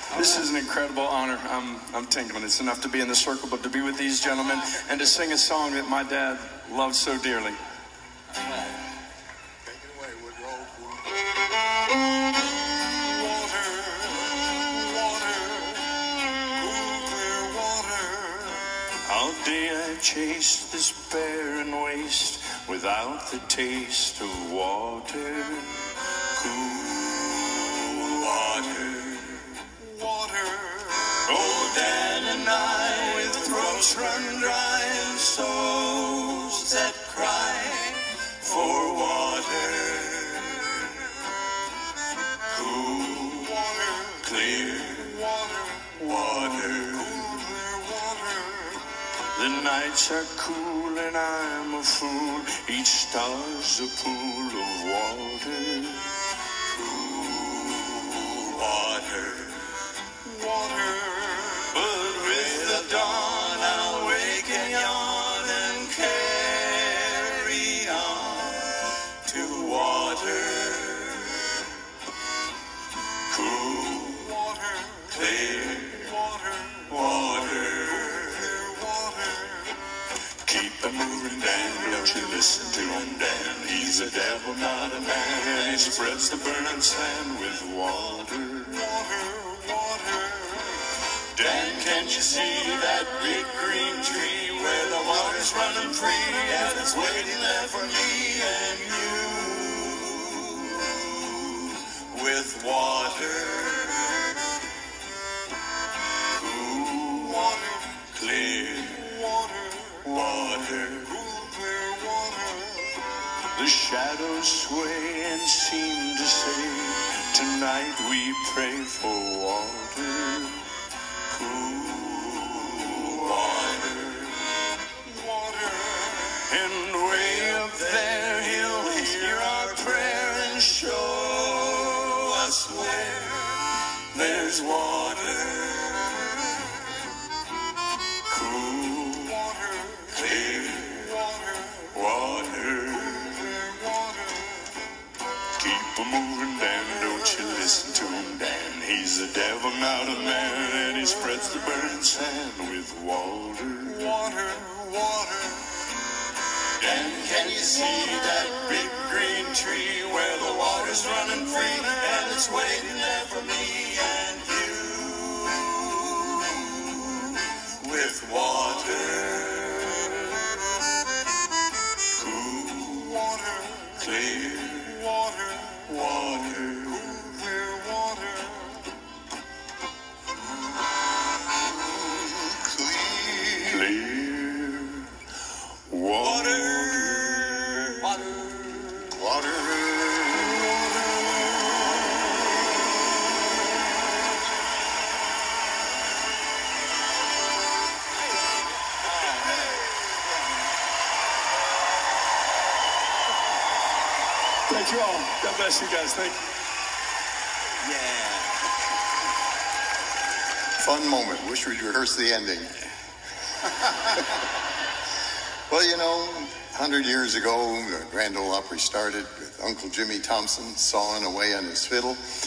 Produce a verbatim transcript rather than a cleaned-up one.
This is an incredible honor. I'm, I'm tingling. It's enough to be in the circle, but to be with these gentlemen and to sing a song that my dad loved so dearly. Take it away, Woodrow. Water, water, cool, clear water. All day I chased this barren waste without the taste of water. Cool water. Water. Oh, Dan and I, with throats run dry and souls that cry for water. Cool, Water. clear Water. water. Cool, clear water. The nights are cool and I'm a fool. Each star's a pool of water. Cool water. Water. But with the dawn I'll wake and yawn and carry on to water. Cool, Water. clear Water. water. Clear water. Keep it moving, Dan, don't you listen to him, Dan. He's a devil, not a man, and he spreads the burning sand with water. Water. Water. Dan, can't you see that big green tree where the water's running free and it's waiting there for me and you with water? Cool, Water. clear Water. water. Cool, clear water. The shadows sway and seem to say, tonight we pray for water. Cool water. Water. And way up there he'll hear our prayer and show us where there's water. Cool, Water. clear Water. water. Clear water. Keep a moving, Dan, don't you listen to him, Dan. He's a devil, not a man, and he spreads the burning sand with water. Water. Water. Dan, can you see that big green tree where the water's running free and it's waiting there for me and you with water? Cool, Water. clear Water. water. Clear water. Clear water. Water. Water. Thank you all. God bless you guys. Thank you. Yeah. Fun moment. Wish we'd rehearsed the ending. Well, you know, a hundred years ago, the Grand Ole Opry started with Uncle Jimmy Thompson sawing away on his fiddle.